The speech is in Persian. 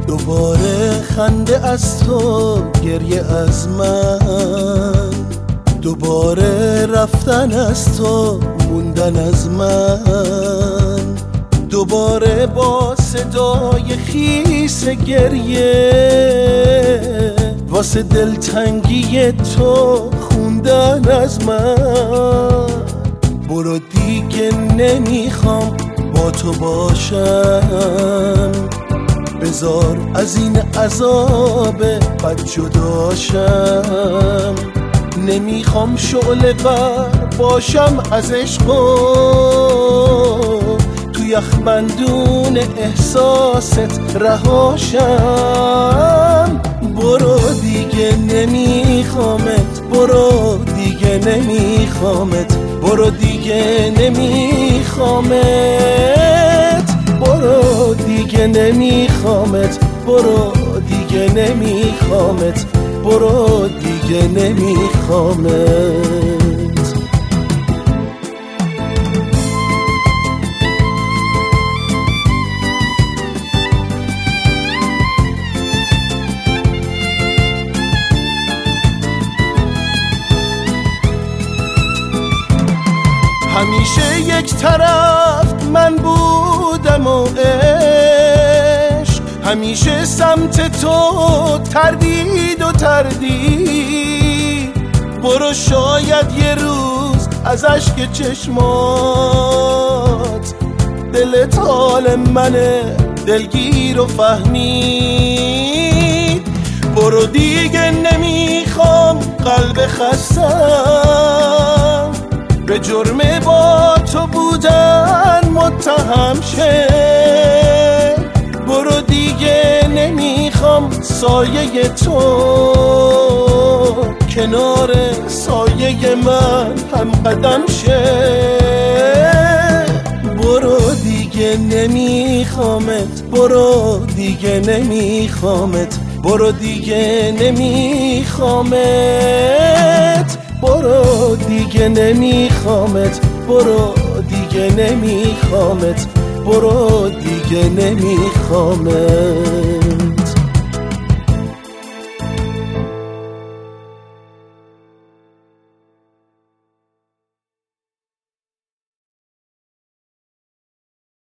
دوباره خنده از تو، گریه از من، دوباره رفتن از تو، موندن از من، دوباره با صدای خیس گریه واسه دلتنگی تو خوندن از من. برو دیگه نمیخوام با تو باشم، بذار از این عذاب بد جداشم. نمیخوام شعله ور باشم از عشق و تو یخبندون احساست رهاشم. برو دیگه نمیخوامت، برو دیگه نمیخوامت، برو دیگه نمیخوامت، برو دیگه نمیخوامت، برو دیگه نمیخوامت، برو دیگه نمیخوامت. همیشه یک طرف من بودم و عشق، همیشه سمت تو تردید و تردید. برو شاید یه روز از اشک چشمات دلت حال منه دلگیر و فهمید. برو دیگه نمیخوام قلب خستم به جرم با تو بودن متهم شه. برو دیگه نمیخوام سایه تو کنار سایه من هم قدم شه. برو دیگه نمیخوامت، برو دیگه نمیخوامت، برو دیگه نمیخوامت، برو دیگه نمیخوامت، برو دیگه نمیخوامت، برو دیگه نمیخوامت.